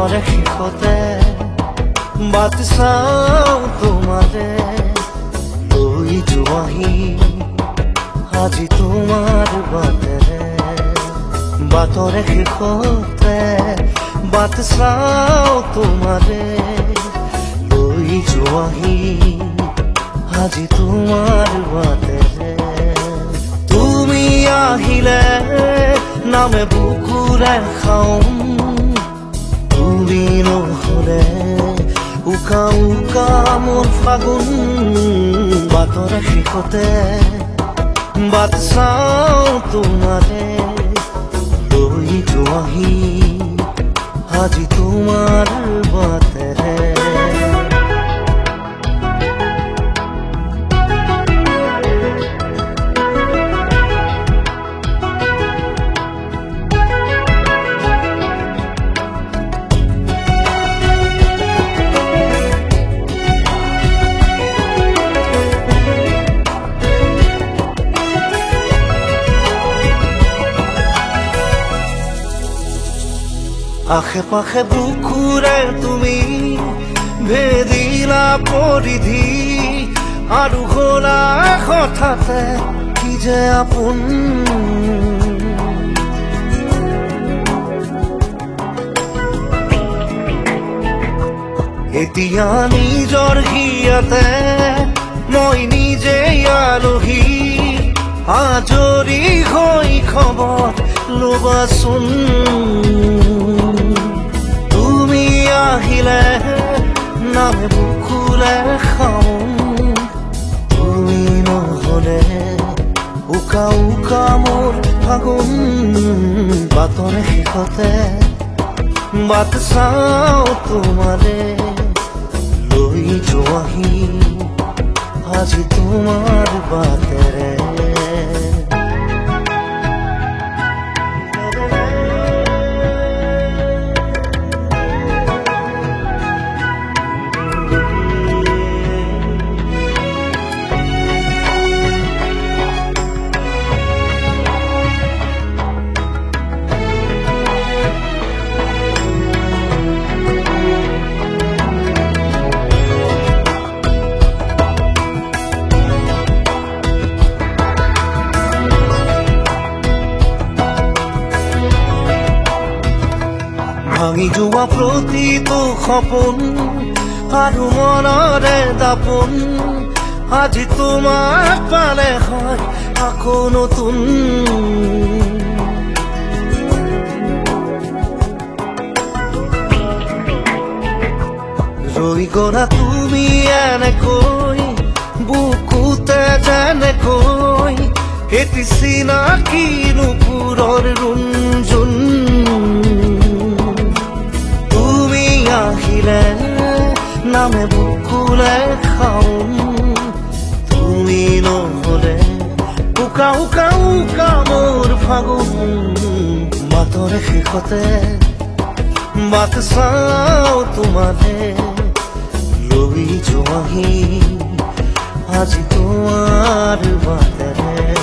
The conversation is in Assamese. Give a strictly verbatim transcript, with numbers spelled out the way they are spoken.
বাটৰে শেষতে বাট চাওঁ তোমাৰে লৈ যোৱাহি আজি তোমাৰ বাটেৰে বাটৰে শেষতে বাট চাওঁ তোমাৰে লৈ যোৱাহি আজি তোমাৰ বাটেৰে তুমি আহিলে নামে বুকুৰে খাওঁ তুমি নহ'লে উকা উকা মোৰ ফাগুন বাটৰে শেষতে বাট চাওঁ তোমাৰে লৈ যোৱাহি আজি তোমাৰ বাটেৰে আশে পাশে বুকুৰে তুমি ভেদিলা পৰিধি আৰু গলা হঠাতে কি যে আপোন এতিয়া নিজৰ হিয়াতে মই নিজে আলহী আজৰি হৈ খবৰ ল'বাচোন আহিলে নামে বুকুলে খাওঁ তুমি নহ'লে উকা উকা মোৰ ফাগুন বাটৰে শেষতে বাট চাওঁ তোমাৰে লৈ যোৱাহি আজি তোমাৰ বাটেৰে ভাঙি যোৱা প্ৰতিটো সপোন আৰু মনৰে দাপোন আজি তোমাক পালে হয় আকৌ নতুন ৰৈ গ'লা তুমি এনেকৈ বুকুতে যেনেকৈ এটি চিনাকি নুপুৰৰ ৰুণজুন আহিলে নামে বুকুলে খাওঁ তুমি নহ'লে উকা উকা উকা মোৰ ফাগুন বাটৰে শেষতে বাট চাওঁ তোমাৰে লৈ যোৱাহি আজি তোমাৰ বাটেৰে